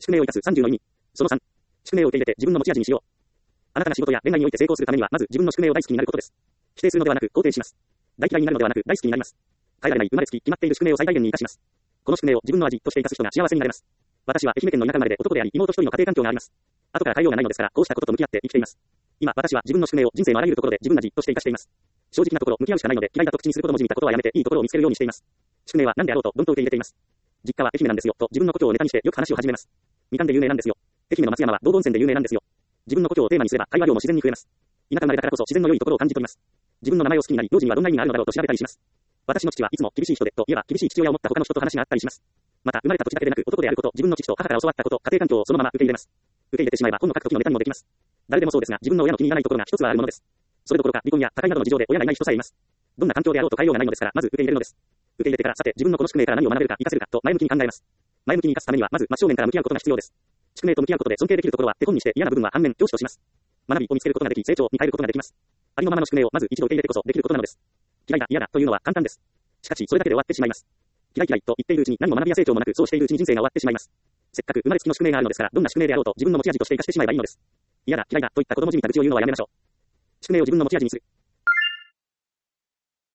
宿命を生かす30の意味。その3。宿命を受け入れて自分の持ち味にしよう。あなたが仕事や恋愛において成功するためには、まず自分の宿命を大好きになることです。否定するのではなく肯定します。大嫌いになるのではなく大好きになります。変えられない生まれつき決まっている宿命を最大限に生かします。この宿命を自分の味として生かす人が幸せになれます。私は愛媛県の田舎生まれで男であり妹一人の家庭環境があります。後から変えようがないのですから、こうしたことと向き合って生きています。今、私は自分の宿命を人生のあらゆるところで自分の味として生かしています。正直なところ、向き合うしかないので、嫌いだと口にすることもじみたことはやめて、いいところを見つけるようにしています。宿命は何であろうと、どんと受け入れています。実家は愛媛なんですよ、と自分の故郷をネタにしてよく話を始めます。みかんで有名なんですよ。愛媛の松山は道後温泉で有名なんですよ。自分の故郷をテーマにすれば、会話量も自然に増えます。田舎生まれだからこそ自然の良いところを感じ取ります。自分の名前を好きになり、幼児にはどんな意味があるのだろうと調べたりします。私の父はいつも厳しい人で、といえば厳しい父親を持った他の人と話があったりします。また、生まれた時だけでなく男であること、自分の父と母から教わったこと、家庭環境をそのまま受け入れます。受け入れてしまえば本の書く時のネタにもできます。誰でもそうですが、自分の親の気に入らないところが一つはあるものです。それどころか、離婚や他界などの事情で親がいない人さえいます。どんな環境であろうと変えようがないのですから、まず受け入れるのです。受け入れてから、さて自分のこの宿命から何を学べるか、活かせるかと前向きに考えます。前向きに活かすためには、まず真正面から向き合うことが必要です。宿命と向き合うことで尊敬できるところは手本にして嫌な部分は反面、教師とします。学びを見つけることができ、成長に変えることができます。ありのままの宿命をまず一度受け入れてこそできることなのです。嫌いだ、嫌だというのは簡単です。しかし、それだけで終わってしまいます。嫌い嫌いと言っているうちに何も学びや成長もなく、そうしているうちに人生が終わってしまいます。せっかく生まれつきの宿命があるのですから、どんな宿命であろうと自分の持ち味として生かしてしまえばいいのです。嫌だ、嫌いだといった子供じみた愚痴を言うのはやめましょう。宿命を自分の持ち味にする。